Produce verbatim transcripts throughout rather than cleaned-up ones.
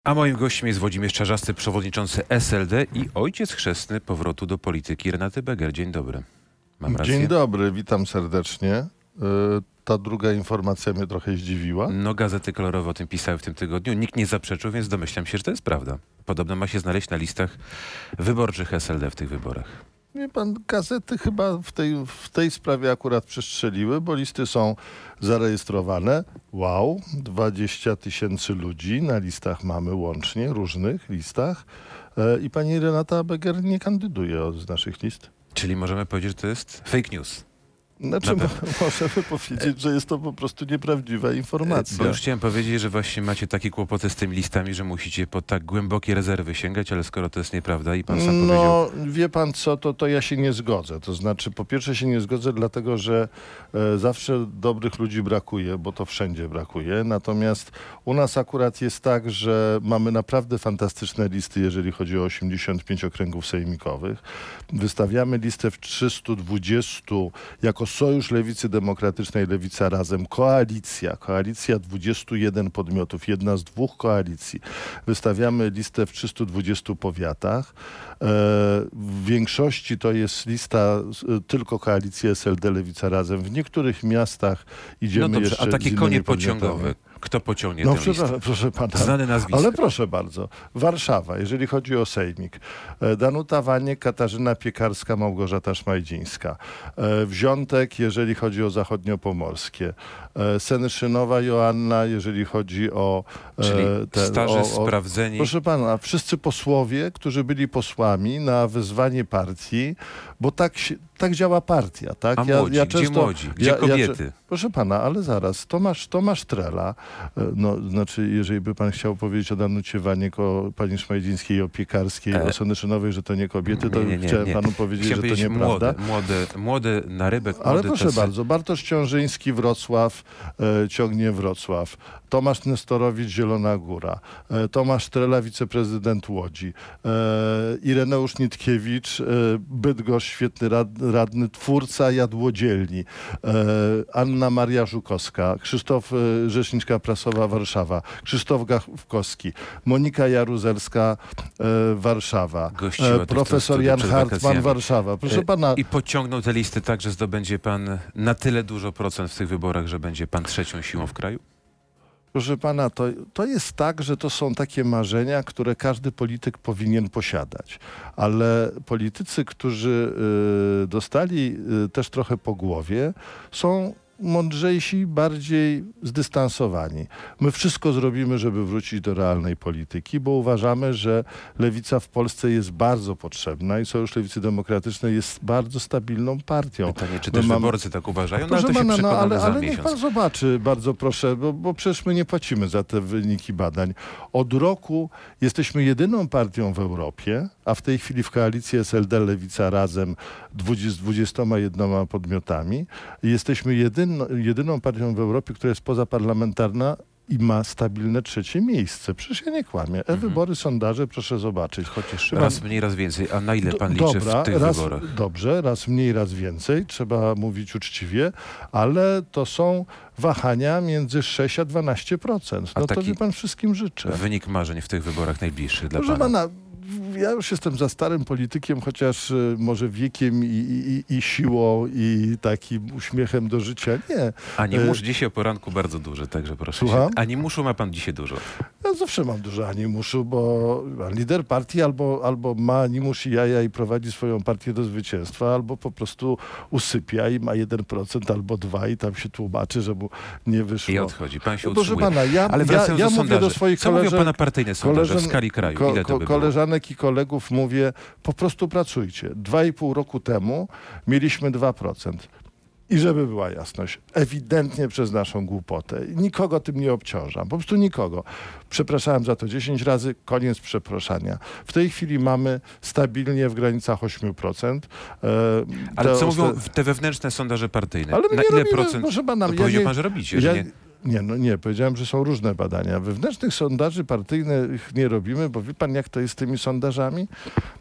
A moim gościem jest Włodzimierz Czarzasty, przewodniczący S L D i ojciec chrzestny powrotu do polityki Renaty Beger. Dzień dobry. Mam rację? Dzień dobry, witam serdecznie. Y, Ta druga informacja mnie trochę zdziwiła. No, gazety kolorowe o tym pisały w tym tygodniu. Nikt nie zaprzeczył, więc domyślam się, że to jest prawda. Podobno ma się znaleźć na listach wyborczych S L D w tych wyborach. Wie pan, gazety chyba w tej, w tej sprawie akurat przestrzeliły, bo listy są zarejestrowane. Wow, dwadzieścia tysięcy ludzi na listach mamy łącznie, różnych listach. E, I pani Renata Beger nie kandyduje od- z naszych list. Czyli możemy powiedzieć, że to jest fake news. Znaczy, Na mo- pewno. możemy powiedzieć, że jest to po prostu nieprawdziwa informacja. Bo już chciałem powiedzieć, że właśnie macie takie kłopoty z tymi listami, że musicie po tak głębokie rezerwy sięgać, ale skoro to jest nieprawda i pan sam powiedział... No, wie pan co, to, to ja się nie zgodzę. To znaczy, po pierwsze się nie zgodzę, dlatego że e, zawsze dobrych ludzi brakuje, bo to wszędzie brakuje. Natomiast u nas akurat jest tak, że mamy naprawdę fantastyczne listy, jeżeli chodzi o osiemdziesiąt pięć okręgów sejmikowych. Wystawiamy listę w trzystu dwudziestu jako Sojusz Lewicy Demokratycznej, Lewica Razem, koalicja, koalicja dwudziestu jeden podmiotów, jedna z dwóch koalicji. Wystawiamy listę w trzystu dwudziestu powiatach. E, w większości to jest lista e, tylko koalicji S L D, Lewica Razem. W niektórych miastach idziemy No dobrze, jeszcze a takie z innymi konie podmiotami. pociągowe, kto pociągnie No tę listę? przepraszam, proszę pana. Znane nazwisko. Ale proszę bardzo. Warszawa, jeżeli chodzi o sejmik. E, Danuta Waniek, Katarzyna Piekarska, Małgorzata Szmajdzińska. E, Wziątek, jeżeli chodzi o zachodniopomorskie. E, Senyszynowa Joanna, jeżeli chodzi o... e, Czyli te- starzy, o- o- sprawdzeni... Proszę pana, wszyscy posłowie, którzy byli posłami na wezwanie partii, bo tak, się, tak działa partia. Tak? A młodzi, gdzie młodzi? Gdzie kobiety? Proszę pana, ale zaraz, Tomasz, Tomasz Trela, e, no, znaczy, jeżeli by pan chciał powiedzieć o Danucie Waniek, o pani Szmajdzińskiej, o Piekarskiej, E, o Senyszynowej, że to nie kobiety, to Nie, nie, nie, chciałem nie. panu powiedzieć, Chciałem że to nieprawda. młode, młode, młode narybek, Ale młody proszę tacy- bardzo, Bartosz Ciążyński, Wrocław, e, ciągnie Wrocław. Tomasz Nestorowicz, Zielona Góra. E, Tomasz Trela, wiceprezydent Łodzi. E, Ireneusz Nitkiewicz, e, Bydgoszcz, świetny rad, radny, twórca Jadłodzielni. E, Anna Maria Żukowska. Krzysztof, e, rzeczniczka prasowa Warszawa. Krzysztof Gawkowski. Monika Jaruzelska, e, Warszawa. Gościła E, tu w tym profesor studiu Jan przed Hartman, wakacjami. Warszawa. Proszę E, pana... I pociągnął te listy tak, że zdobędzie pan na tyle dużo procent w tych wyborach, że będzie pan trzecią siłą w kraju? Proszę pana, to, to jest tak, że to są takie marzenia, które każdy polityk powinien posiadać. Ale politycy, którzy y, dostali y, też trochę po głowie, są mądrzejsi, bardziej zdystansowani. My wszystko zrobimy, żeby wrócić do realnej polityki, bo uważamy, że lewica w Polsce jest bardzo potrzebna i Sojusz Lewicy Demokratycznej jest bardzo stabilną partią. Pytanie, czy My też mamy- wyborcy tak uważają? No ale Proszę to się pana, no przekonamy ale, za ale niech miesiąc. pan zobaczy, bardzo proszę, bo, bo przecież my nie płacimy za te wyniki badań. Od roku jesteśmy jedyną partią w Europie, a w tej chwili w koalicji S L D Lewica Razem dwudziestu, z dwudziestoma jednoma podmiotami. Jesteśmy jedyno, jedyną partią w Europie, która jest pozaparlamentarna i ma stabilne trzecie miejsce. Przecież ja nie kłamię. E-wybory, sondaże, proszę zobaczyć. Chociaż Mam- raz mniej, raz więcej. A na ile Do- pan liczy Dobra, w tych raz, wyborach? Dobrze, raz mniej, raz więcej, trzeba mówić uczciwie, ale to są wahania między sześć a dwanaście procent. A No to taki wie pan, wszystkim życzę. Wynik marzeń w tych wyborach najbliższych dla Proszę pana. pana, ja już jestem za starym politykiem, chociaż y, może wiekiem i, i, i siłą i takim uśmiechem do życia nie. Animusz E, dzisiaj o poranku bardzo duży, także proszę Słucham? się. Animuszu ma pan dzisiaj dużo. Ja zawsze mam dużo animuszu, bo lider partii albo, albo ma animusz i jaja i prowadzi swoją partię do zwycięstwa, albo po prostu usypia i ma jeden procent albo dwa i tam się tłumaczy, że mu nie wyszło. I odchodzi. Pan się No, proszę utrzymuje. pana, ja, Ale ja, wracając ja do mówię sondaży. do swoich Co mówią koleżanek, pana partyjne sondaże w koleżan- skali kraju? ko- Ile to ko- by było? koleżanek i kolegów mówię, po prostu pracujcie. Dwa i pół roku temu mieliśmy dwa procent. I żeby była jasność, ewidentnie przez naszą głupotę. Nikogo tym nie obciążam, po prostu nikogo. Przepraszałem za to dziesięć razy, koniec przeproszenia. W tej chwili mamy stabilnie w granicach osiem procent. E, Ale te co osta- mówią w- te wewnętrzne sondaże partyjne? Ale my Na nie ile robimy, procent? proszę pana, No, ja powiedział nie- pan, że robicie, ja, że nie. Nie, no nie, powiedziałem, że są różne badania. Wewnętrznych sondaży partyjnych nie robimy, bo wie pan, jak to jest z tymi sondażami?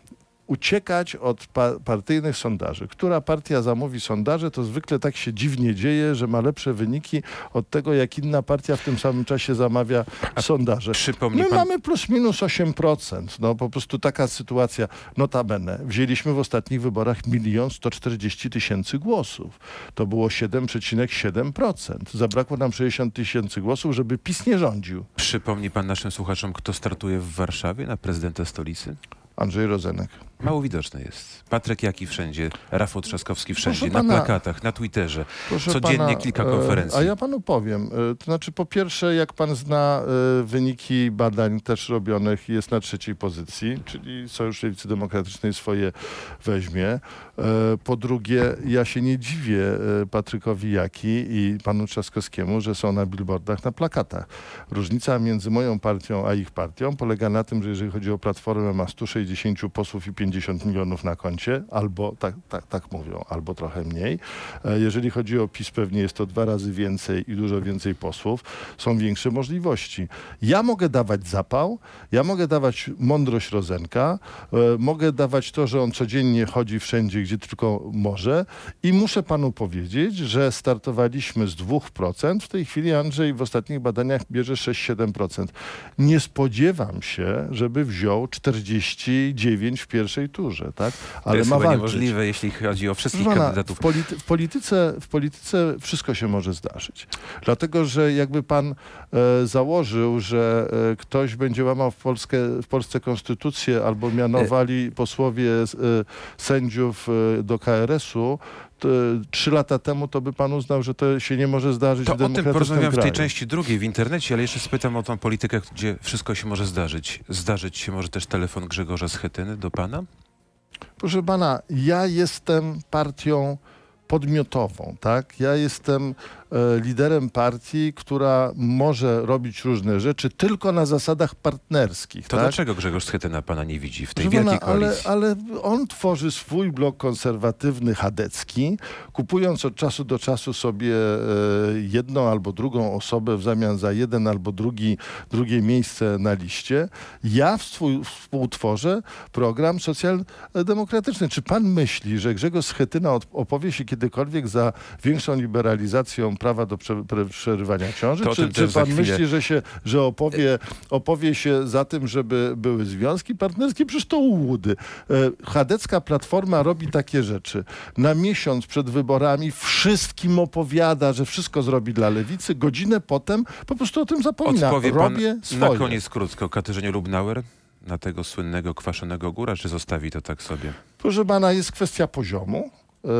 uciekać od pa partyjnych sondaży. Która partia zamówi sondaże, to zwykle tak się dziwnie dzieje, że ma lepsze wyniki od tego, jak inna partia w tym samym czasie zamawia sondaże. Przypomni My pan... mamy plus minus osiem procent. No po prostu taka sytuacja. Notabene, wzięliśmy w ostatnich wyborach milion sto czterdzieści tysięcy głosów. To było siedem przecinek siedem procent. Zabrakło nam sześćdziesiąt tysięcy głosów, żeby PiS nie rządził. Przypomni pan naszym słuchaczom, kto startuje w Warszawie na prezydenta stolicy? Andrzej Rozenek. Mało widoczny jest. Patryk Jaki wszędzie, Rafał Trzaskowski wszędzie, Proszę na pana, plakatach, na Twitterze. Proszę Codziennie pana, kilka e, konferencji. A ja panu powiem. e, To znaczy, po pierwsze, jak pan zna e, wyniki badań też robionych, jest na trzeciej pozycji, czyli Sojusz Lewicy Demokratycznej swoje weźmie. E, Po drugie, ja się nie dziwię e, Patrykowi Jaki i panu Trzaskowskiemu, że są na billboardach, na plakatach. Różnica między moją partią a ich partią polega na tym, że jeżeli chodzi o Platformę, ma stu sześćdziesięciu posłów i pięćdziesiąt milionów na koncie, albo tak, tak, tak mówią, albo trochę mniej. E, Jeżeli chodzi o PiS, pewnie jest to dwa razy więcej i dużo więcej posłów. Są większe możliwości. Ja mogę dawać zapał, ja mogę dawać mądrość Rozenka, e, mogę dawać to, że on codziennie chodzi wszędzie, gdzie tylko może i muszę panu powiedzieć, że startowaliśmy z dwóch procent. W tej chwili Andrzej w ostatnich badaniach bierze sześć siedem procent. Nie spodziewam się, żeby wziął czterdzieści dziewięć w pierwszej turze, tak? To Ale jest ma chyba walczyć. niemożliwe, jeśli chodzi o wszystkich Proszę pana, kandydatów. w, polity w, polityce, w polityce wszystko się może zdarzyć. Dlatego, że jakby pan e, założył, że e, ktoś będzie łamał w, Polskę, w Polsce konstytucję albo mianowali posłowie e, sędziów e, do K R S u, to, trzy lata temu to by pan uznał, że to się nie może zdarzyć To w o tym demokratycznym porozmawiam w tej kraju. części drugiej w internecie, ale jeszcze spytam o tą politykę, gdzie wszystko się może zdarzyć. Zdarzyć się może też telefon Grzegorza Schetyny do pana? Proszę pana, ja jestem partią podmiotową, tak? Ja jestem e, liderem partii, która może robić różne rzeczy tylko na zasadach partnerskich. To tak? dlaczego Grzegorz Schetyna pana nie widzi w tej Proszę wielkiej pana, ale, koalicji? ale on tworzy swój blok konserwatywny chadecki, kupując od czasu do czasu sobie e, jedną albo drugą osobę w zamian za jeden albo drugi, drugie miejsce na liście. Ja w swój, współtworzę program socjaldemokratyczny. Czy pan myśli, że Grzegorz Schetyna od, opowie się kiedykolwiek za większą liberalizacją prawa do prze, pre, przerywania ciąży? To o Czy, tym czy też za pan chwilę. myśli, że, się, że opowie, opowie się za tym, żeby były związki partnerskie? Przecież to ułudy. E, Chadecka Platforma robi takie rzeczy. Na miesiąc przed wyborami wszystkim opowiada, że wszystko zrobi dla lewicy. Godzinę potem po prostu o tym zapomina. Odpowie pan Robię swoje. na koniec krótko Katarzynie Lubnauer na tego słynnego kwaszonego góra, czy zostawi to tak sobie? Proszę pana, jest kwestia poziomu. Yy,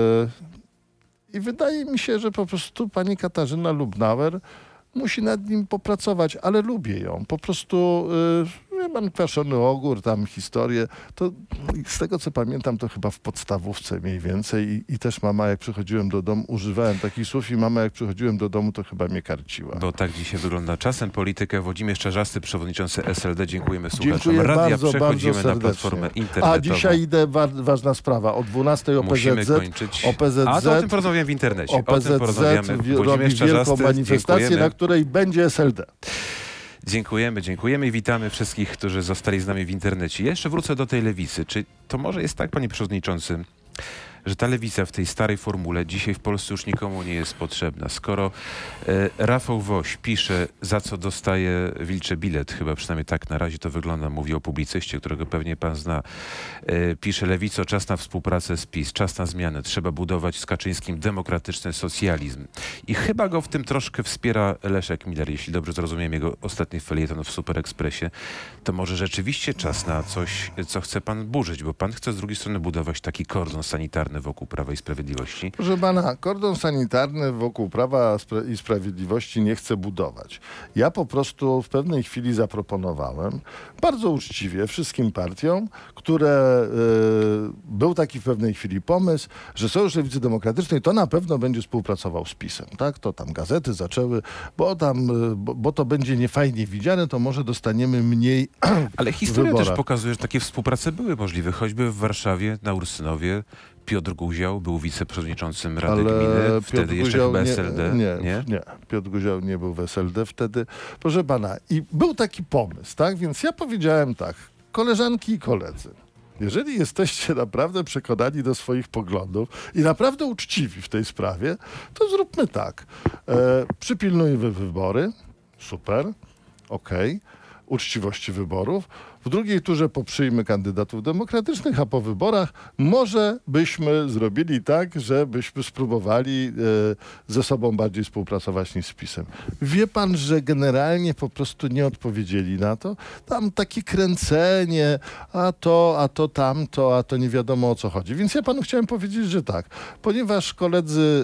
I wydaje mi się, że po prostu pani Katarzyna Lubnauer musi nad nim popracować, ale lubię ją. Po prostu yy, wie pan, kwaszony ogór, tam historię, to z tego co pamiętam, to chyba w podstawówce mniej więcej i, i też mama, jak przychodziłem do domu, używałem takich słów i mama, jak przychodziłem do domu, to chyba mnie karciła. Bo tak dzisiaj wygląda czasem politykę. Włodzimierz Czarzasty, przewodniczący S L D. Dziękujemy słuchaczom Dziękuję radia. bardzo, Przechodzimy bardzo na serdecznie. platformę internetową. A dzisiaj idę, wa ważna sprawa, o dwunastej o P Musimy Z Z. kończyć. O P Z Z. A to o tym porozmawiamy w internecie. O P O tym Z Z porozmawiamy. wi- Włodzimierz robi wielką Czarzasty, manifestację, dziękujemy. na której będzie S L D. Dziękujemy, dziękujemy i witamy wszystkich, którzy zostali z nami w internecie. Jeszcze wrócę do tej lewicy. Czy to może jest tak, panie przewodniczący, że ta lewica w tej starej formule dzisiaj w Polsce już nikomu nie jest potrzebna? Skoro e, Rafał Woś pisze, za co dostaje wilczy bilet, chyba przynajmniej tak na razie to wygląda, mówi o publicyście, którego pewnie pan zna, e, pisze: Lewico, czas na współpracę z PiS, czas na zmianę, trzeba budować z Kaczyńskim demokratyczny socjalizm. I chyba go w tym troszkę wspiera Leszek Miller, jeśli dobrze zrozumiem jego ostatni felieton w Super Expressie. To może rzeczywiście czas na coś, co chce pan burzyć, bo pan chce z drugiej strony budować taki kordon sanitarny wokół Prawa i Sprawiedliwości. Proszę pana, kordon sanitarny wokół Prawa Spra- i Sprawiedliwości nie chcę budować. Ja po prostu w pewnej chwili zaproponowałem, bardzo uczciwie wszystkim partiom, które y, był taki w pewnej chwili pomysł, że Sojusz Lewicy Demokratycznej to na pewno będzie współpracował z PiS-em. Tak? To tam gazety zaczęły, bo, tam, y, bo, bo to będzie niefajnie widziane, to może dostaniemy mniej Ale historia wyborach. też pokazuje, że takie współprace były możliwe, choćby w Warszawie, na Ursynowie. Piotr Guział był wiceprzewodniczącym Rady Gminy, wtedy Piotr jeszcze Guział chyba nie, S L D. Nie, nie, nie. Piotr Guział nie był w S L D wtedy. Proszę pana, i był taki pomysł, tak? Więc ja powiedziałem tak, koleżanki i koledzy, Jeżeli jesteście naprawdę przekonani do swoich poglądów i naprawdę uczciwi w tej sprawie, to zróbmy tak. E, przypilnujmy wybory. Super. Okej. Uczciwości wyborów. W drugiej turze poprzyjmy kandydatów demokratycznych, a po wyborach może byśmy zrobili tak, żebyśmy spróbowali e, ze sobą bardziej współpracować niż z PiS-em. Wie pan, że generalnie po prostu nie odpowiedzieli na to? Tam takie kręcenie, a to, a to tamto, a to nie wiadomo o co chodzi. Więc ja panu chciałem powiedzieć, że tak, ponieważ koledzy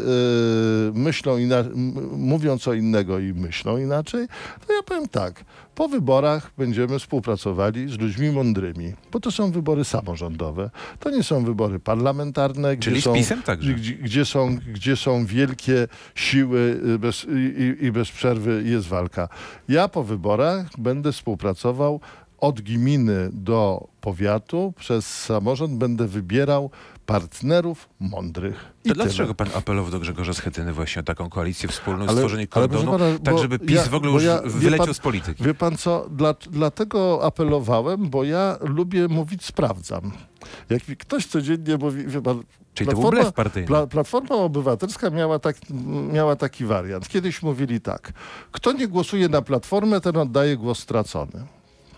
e, myślą ina- mówią co innego i myślą inaczej, to ja powiem tak, po wyborach będziemy współpracowali z ludźmi mądrymi, bo to są wybory samorządowe. To nie są wybory parlamentarne, Czyli gdzie z są, PiS-em także. gdzie, gdzie, są, gdzie są wielkie siły bez, i, i, i bez przerwy jest walka. Ja po wyborach będę współpracował od gminy do powiatu, przez samorząd będę wybierał partnerów mądrych. I To tyle. dlaczego pan apelował do Grzegorza Schetyny właśnie o taką koalicję wspólną, Ale- stworzenie ale proszę kordonu, pana, tak bo żeby PiS ja- w ogóle bo już ja- wie wyleciał pan- z polityki? Wie pan co, Dla, dlatego apelowałem, bo ja lubię mówić sprawdzam. Jak mi ktoś codziennie mówi, wie pan, Czyli to był blef partyjny. Pla, Platforma Obywatelska miała, tak, miała taki wariant. Kiedyś mówili tak, kto nie głosuje na Platformę, ten oddaje głos stracony.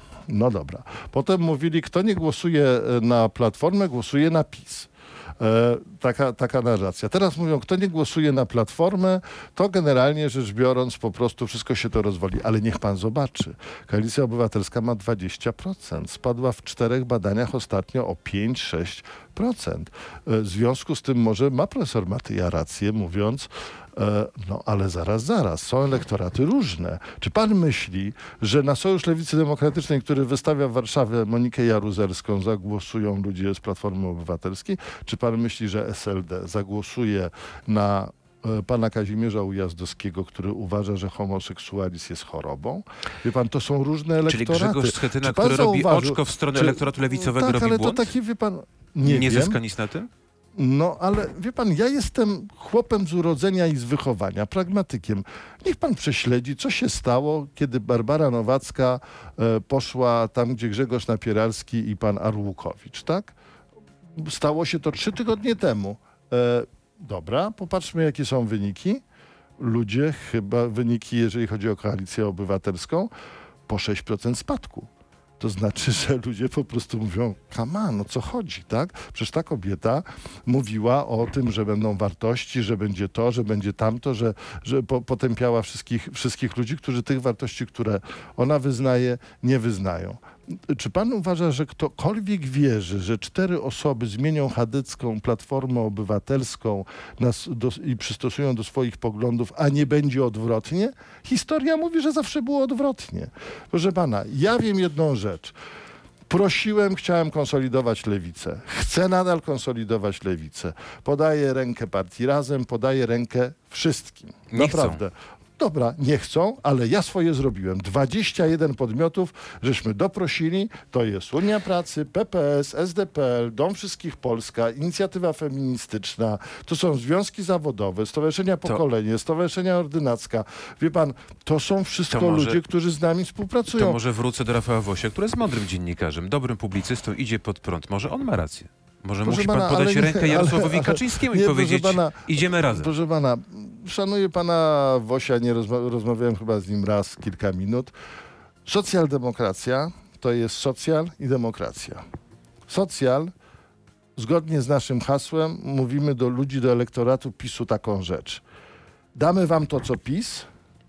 No dobra. Potem mówili, kto nie głosuje na Platformę, głosuje na PiS. E, taka, taka narracja. Teraz mówią, kto nie głosuje na Platformę, to generalnie rzecz biorąc po prostu wszystko się to rozwali. Ale niech pan zobaczy. Koalicja Obywatelska ma dwadzieścia procent. Spadła w czterech badaniach ostatnio o pięć sześć procent. E, w związku z tym może ma profesor Matyja rację, mówiąc, e, no ale zaraz, zaraz, są elektoraty różne. Czy pan myśli, że na Sojusz Lewicy Demokratycznej, który wystawia w Warszawie Monikę Jaruzerską, zagłosują ludzie z Platformy Obywatelskiej? Czy pan myśli, że S L D zagłosuje na e, pana Kazimierza Ujazdowskiego, który uważa, że homoseksualizm jest chorobą? Wie pan, to są różne Czyli elektoraty. Grzegorz Schetyna, Czy pan który robi zauważył- oczko w stronę czy- elektoratu lewicowego, tak, robi ale błąd? to taki, wie pan, nie, nie wiem. zyska nic na tym? No, ale wie pan, ja jestem chłopem z urodzenia i z wychowania, pragmatykiem. Niech pan prześledzi, co się stało, kiedy Barbara Nowacka e, poszła tam, gdzie Grzegorz Napieralski i pan Arłukowicz, tak? Stało się to trzy tygodnie temu. E, dobra, popatrzmy, jakie są wyniki. Ludzie, chyba wyniki, jeżeli chodzi o Koalicję Obywatelską, po sześć procent spadku. To znaczy, że ludzie po prostu mówią, kama, no co chodzi, tak? Przecież ta kobieta mówiła o tym, że będą wartości, że będzie to, że będzie tamto, że, że po, potępiała wszystkich, wszystkich ludzi, którzy tych wartości, które ona wyznaje, nie wyznają. Czy pan uważa, że ktokolwiek wierzy, że cztery osoby zmienią chadecką Platformę Obywatelską nas do, i przystosują do swoich poglądów, a nie będzie odwrotnie? Historia mówi, że zawsze było odwrotnie. Proszę pana, ja wiem jedną rzecz. Prosiłem, chciałem konsolidować lewicę. Chcę nadal konsolidować lewicę. Podaję rękę partii Razem, podaję rękę wszystkim. Nie Naprawdę. Dobra, nie chcą, ale ja swoje zrobiłem. dwadzieścia jeden podmiotów, żeśmy doprosili. To jest Unia Pracy, P P S, S D P L, Dom Wszystkich Polska, Inicjatywa Feministyczna. To są związki zawodowe, Stowarzyszenia Pokolenie, Stowarzyszenia Ordynacka. Wie pan, to są wszystko To może- ludzie, którzy z nami współpracują. To może wrócę do Rafała Wosia, który jest mądrym dziennikarzem, dobrym publicystą, idzie pod prąd. Może on ma rację. Może Proszę musi pana, pan podać ale nie- rękę ale- Jarosławowi ale- Kaczyńskiemu nie, i proszę powiedzieć, pana, idziemy razem. Proszę pana, szanuję pana Wosia, nie rozma- rozmawiałem chyba z nim raz kilka minut. Socjaldemokracja to jest socjal i demokracja. Socjal, zgodnie z naszym hasłem, mówimy do ludzi, do elektoratu PiSu taką rzecz. Damy wam to, co PiS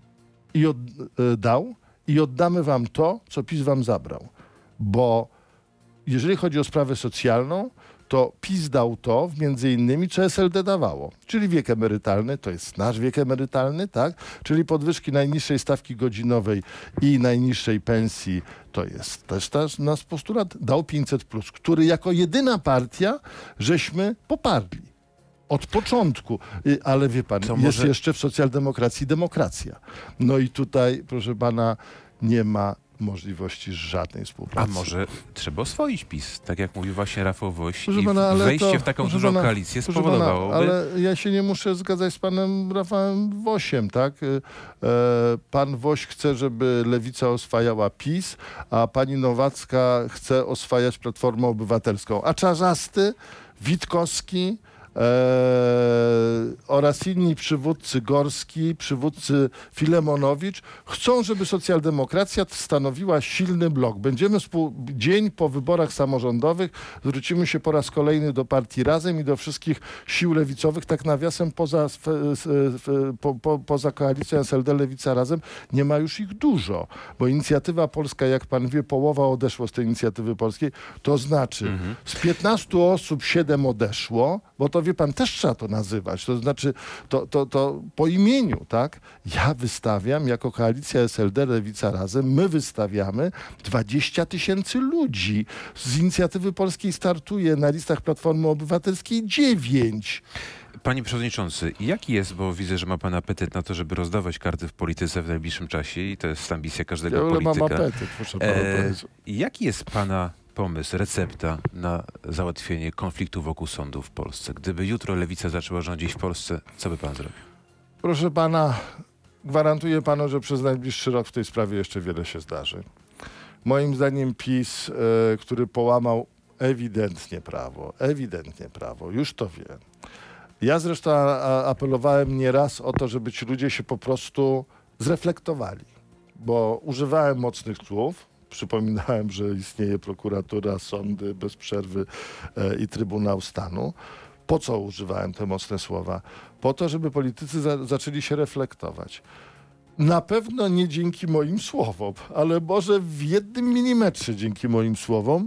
i od, e, dał i oddamy wam to, co PiS wam zabrał. Bo jeżeli chodzi o sprawę socjalną, to PiS dał to, między innymi, co S L D dawało. Czyli wiek emerytalny, to jest nasz wiek emerytalny, tak? Czyli podwyżki najniższej stawki godzinowej i najniższej pensji, to jest też, też nasz postulat. Dał pięćset plus, który jako jedyna partia żeśmy poparli. Od początku. Y, Ale wie pan, To jest może- jeszcze w socjaldemokracji demokracja. No i tutaj, proszę pana, nie ma możliwości żadnej A współpracy. może trzeba oswoić PiS, tak jak mówił właśnie Rafał Woś, Proszę i pana, ale wejście to- w taką proszę dużą pana, koalicję proszę spowodowałoby... Pana, ale ja się nie muszę zgadzać z panem Rafałem Wosiem, tak? Y, E, pan Woś chce, żeby Lewica oswajała PiS, a pani Nowacka chce oswajać Platformę Obywatelską. A Czarzasty, Witkowski e, oraz inni przywódcy Gorski, przywódcy Filemonowicz chcą, żeby socjaldemokracja stanowiła silny blok. Będziemy współ... dzień po wyborach samorządowych zwrócimy się po raz kolejny do partii Razem i do wszystkich sił lewicowych. Tak nawiasem poza, f, f, f, po, po, poza koalicją S L D Lewica Razem nie ma już ich dużo, bo Inicjatywa Polska, jak pan wie, połowa odeszło z tej Inicjatywy Polskiej, to znaczy Mhm. z piętnastu osób siedem odeszło, bo to wie pan, też trzeba to nazywać, to znaczy to, to, to po imieniu, tak? Ja wystawiam jako koalicja S L D Lewica Razem, my wystawiamy dwadzieścia tysięcy ludzi. Z Inicjatywy Polskiej startuje na listach Platformy Obywatelskiej dziewięć. Panie Przewodniczący, jaki jest, bo widzę, że ma Pan apetyt na to, żeby rozdawać karty w polityce w najbliższym czasie i to jest ambicja każdego Ja ale mam polityka. apetyt, proszę pana E, powiedzieć. jaki jest Pana pomysł, recepta na załatwienie konfliktu wokół sądów w Polsce? Gdyby jutro Lewica zaczęła rządzić w Polsce, co by Pan zrobił? Proszę pana, gwarantuję panu, że przez najbliższy rok w tej sprawie jeszcze wiele się zdarzy. Moim zdaniem PiS, e, który połamał ewidentnie prawo, ewidentnie prawo, już to wie. Ja zresztą a, a, apelowałem nieraz o to, żeby ci ludzie się po prostu zreflektowali, bo używałem mocnych słów, przypominałem, że istnieje prokuratura, sądy bez przerwy e, i Trybunał Stanu. Po co używałem te mocne słowa? Po to, żeby politycy za, zaczęli się reflektować. Na pewno nie dzięki moim słowom, ale może w jednym milimetrze dzięki moim słowom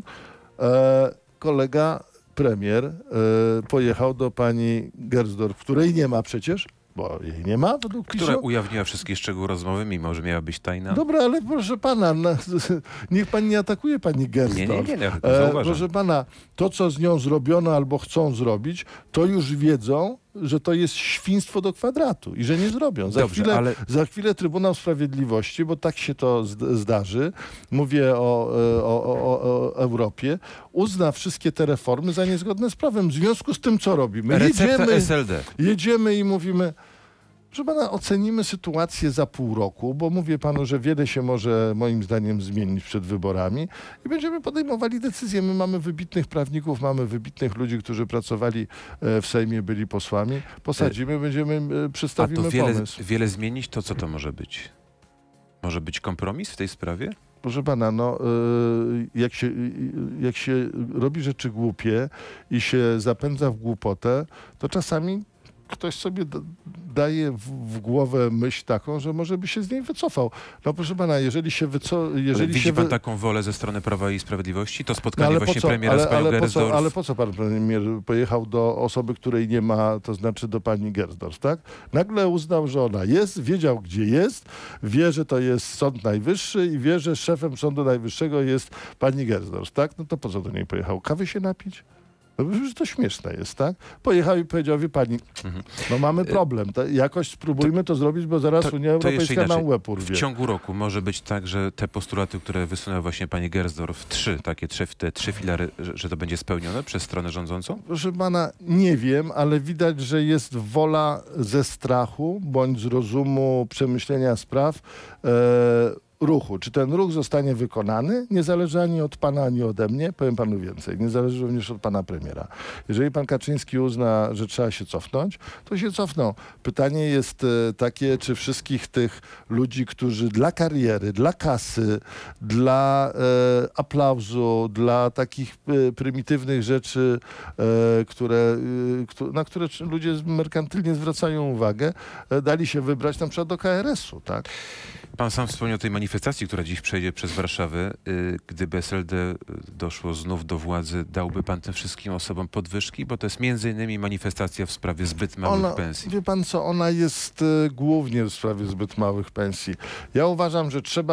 e, kolega premier e, pojechał do pani Gersdorf, której nie ma przecież, bo jej nie ma według Która PiSu. ujawniła wszystkie szczegóły rozmowy, mimo że miała być tajna? Dobra, ale proszę pana, na, niech pan nie atakuje pani Gersdorf. Nie, nie, nie, nie, tylko E, zauważam. proszę pana, to co z nią zrobiono albo chcą zrobić, to już wiedzą, że to jest świństwo do kwadratu i że nie zrobią. Za, Dobrze, chwilę, ale- za chwilę Trybunał Sprawiedliwości, bo tak się to zd- zdarzy, mówię o, e, o, o, o Europie, uzna wszystkie te reformy za niezgodne z prawem. W związku z tym, co robimy? Recepta Jedziemy, S L D. jedziemy i mówimy, proszę pana, ocenimy sytuację za pół roku, bo mówię panu, że wiele się może moim zdaniem zmienić przed wyborami i będziemy podejmowali decyzje. My mamy wybitnych prawników, mamy wybitnych ludzi, którzy pracowali e, w Sejmie, byli posłami. Posadzimy, będziemy, e, A przedstawimy to wiele, pomysł. wiele zmienić, to co to może być? Może być kompromis w tej sprawie? Proszę pana, no, y, jak, się, y, jak się robi rzeczy głupie i się zapędza w głupotę, to czasami ktoś sobie d- daje w, w głowę myśl taką, że może by się z niej wycofał. No proszę pana, jeżeli się wyco... Ale Jeżeli widzi się Pan wy... taką wolę ze strony Prawa i Sprawiedliwości? To No, spotkanie ale po właśnie co, premiera ale, z panią ale, po co, Gersdorf? ale po co pan premier pojechał do osoby, której nie ma, to znaczy do pani Gersdorf, tak? Nagle uznał, że ona jest, wiedział, gdzie jest, wie, że to jest Sąd Najwyższy i wie, że szefem Sądu Najwyższego jest pani Gersdorf, tak? No to po co do niej pojechał? Kawy się napić? No już to śmieszne jest, tak? Pojechał i powiedział, wie pani, Mhm. no mamy problem, ta, jakoś spróbujmy to, zrobić, bo zaraz to- Unia to jeszcze Europejska nam inaczej. łeb W urwie. ciągu roku może być tak, że te postulaty, które wysunęła właśnie pani Gersdorf, trzy, takie trzy, te trzy filary, że, że to będzie spełnione przez stronę rządzącą? Proszę pana, nie wiem, ale widać, że jest wola ze strachu bądź z rozumu przemyślenia spraw e, ruchu. Czy ten ruch zostanie wykonany? Nie zależy ani od pana, ani ode mnie. Powiem panu więcej. Nie zależy również od pana premiera. Jeżeli pan Kaczyński uzna, że trzeba się cofnąć, to się cofną. Pytanie jest e, takie, czy wszystkich tych ludzi, którzy dla kariery, dla kasy, dla e, aplauzu, dla takich e, prymitywnych rzeczy, e, które, e, któ- na które czy- ludzie merkantylnie zwracają uwagę, e, dali się wybrać na przykład do K R S u, tak? Pan sam wspomniał o tej manifestacji, która dziś przejdzie przez Warszawę. Y, Gdyby S L D doszło znów do władzy, dałby pan tym wszystkim osobom podwyżki? Bo to jest między innymi manifestacja w sprawie zbyt małych Ona, pensji. wie pan co, ona jest e, głównie w sprawie zbyt małych pensji. Ja uważam, że trzeba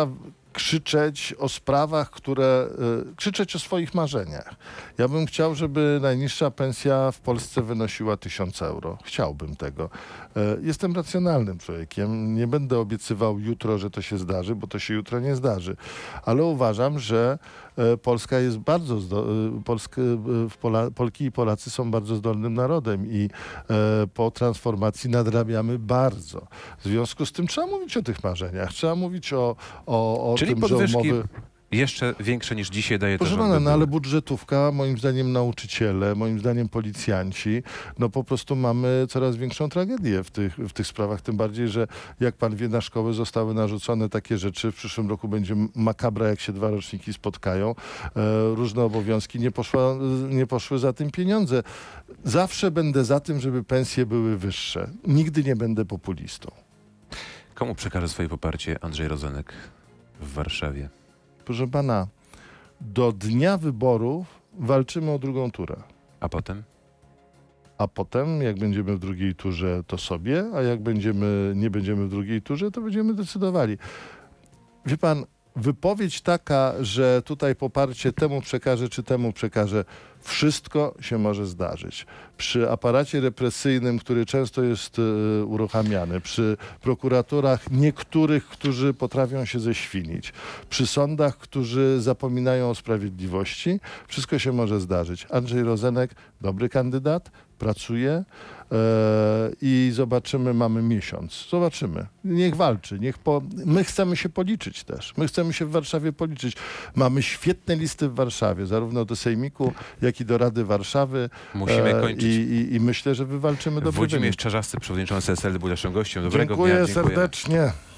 krzyczeć o sprawach, które... y, krzyczeć o swoich marzeniach. Ja bym chciał, żeby najniższa pensja w Polsce wynosiła tysiąc euro. Chciałbym tego. Y, jestem racjonalnym człowiekiem. Nie będę obiecywał jutro, że to się zdarzy, bo to się jutro nie zdarzy. Ale uważam, że y, Polska jest bardzo... Zdo- y, Polskę, y, Pola- Polki i Polacy są bardzo zdolnym narodem i y, po transformacji nadrabiamy bardzo. W związku z tym trzeba mówić o tych marzeniach. Trzeba mówić o, o, o Czyli tym, że podwyżki umowy... jeszcze większe niż dzisiaj daje to Proszę rząd. pana, no ale budżetówka, moim zdaniem nauczyciele, moim zdaniem policjanci, no po prostu mamy coraz większą tragedię w tych, w tych sprawach, tym bardziej, że jak pan wie, na szkoły zostały narzucone takie rzeczy, w przyszłym roku będzie makabra, jak się dwa roczniki spotkają, e, różne obowiązki, nie, poszła, nie poszły za tym pieniądze. Zawsze będę za tym, żeby pensje były wyższe. Nigdy nie będę populistą. Komu przekaże swoje poparcie Andrzej Rozenek w Warszawie? Proszę pana, do dnia wyborów walczymy o drugą turę. A potem? A potem, jak będziemy w drugiej turze, to sobie, a jak będziemy, nie będziemy w drugiej turze, to będziemy decydowali. Wie pan, wypowiedź taka, że tutaj poparcie temu przekaże, czy temu przekaże, wszystko się może zdarzyć. Przy aparacie represyjnym, który często jest y, uruchamiany, przy prokuratorach niektórych, którzy potrafią się ześwinić, przy sądach, którzy zapominają o sprawiedliwości, wszystko się może zdarzyć. Andrzej Rozenek, dobry kandydat, pracuje e, i zobaczymy, mamy miesiąc. Zobaczymy. Niech walczy. Niech po... My chcemy się policzyć też. My chcemy się w Warszawie policzyć. Mamy świetne listy w Warszawie, zarówno do Sejmiku, jak i do Rady Warszawy. Musimy kończyć. I, i, I myślę, że wywalczymy dobry Włodzimierz wynik. Czarzasty, przewodniczący S L D, był naszym gościem. Dobrego Dziękuję dnia. Dziękuję serdecznie.